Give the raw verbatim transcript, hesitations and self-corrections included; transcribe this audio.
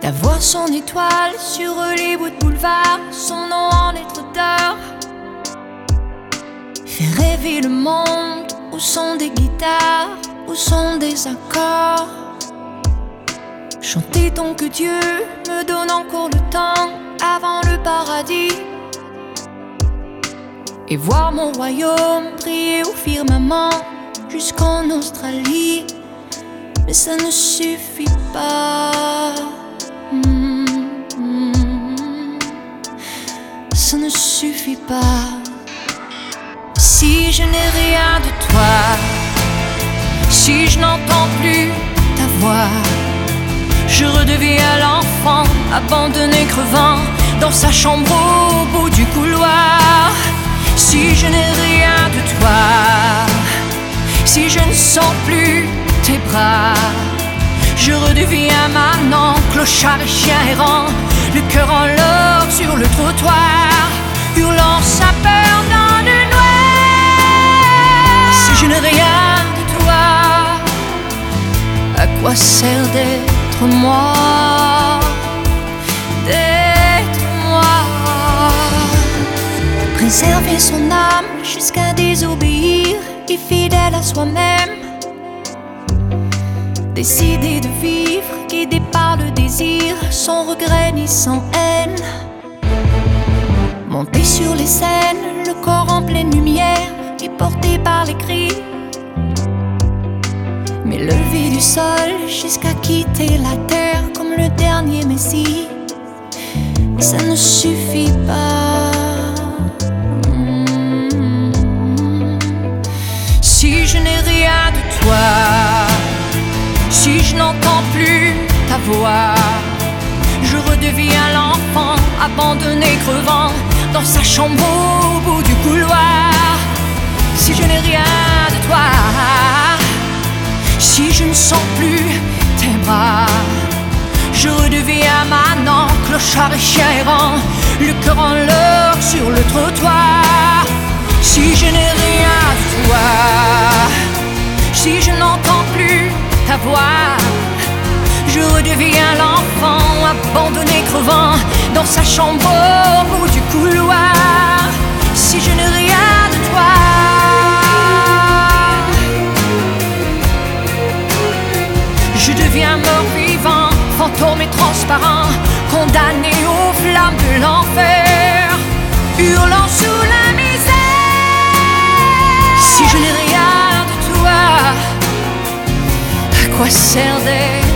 Ta voix, son étoile sur les bouts de boulevard, son nom en lettres d'or fait rêver le monde au son des guitares, au son des accords. Chanter tant que Dieu me donne encore le temps avant le paradis, et voir mon royaume briller au firmament jusqu'en Australie. Mais ça ne suffit pas. Mmh, mmh, ça ne suffit pas. Si je n'ai rien de toi, si je n'entends plus ta voix, je redeviens l'enfant abandonné crevant dans sa chambre au bout du couloir. Si je n'ai rien de toi, si je ne sens plus tes bras, je redeviens maintenant clochard et chien errant, le cœur en l'or sur le trottoir, hurlant sa peur dans le noir. Si je n'ai rien de toi, à quoi sert d'être moi, d'être moi? Préserver son âme jusqu'à désobéir et fidèle à soi-même, décider de vivre, guidé par le désir, sans regret ni sans haine. Monter sur les scènes, le corps en pleine lumière et porté par les cris, m'élever du sol jusqu'à quitter la terre comme le dernier Messie. Ça ne suffit pas. Si je n'ai rien de toi, si je n'entends plus ta voix, je redeviens l'enfant abandonné crevant dans sa chambre au bout du couloir. Si je n'ai rien de toi, si je ne sens plus tes bras, je redeviens maintenant clochard et chien errant, le cœur en l'or sur le trottoir. Si je n'ai rien de toi, si je n'entends plus ta voix, je redeviens l'enfant abandonné crevant dans sa chambre au bout du couloir. Si je n'ai rien de toi, je deviens mort vivant, fantôme et transparent, condamné aux flammes de l'enfer, hurlant sous la misère. Si je n'ai rien de toi, à quoi sert d'être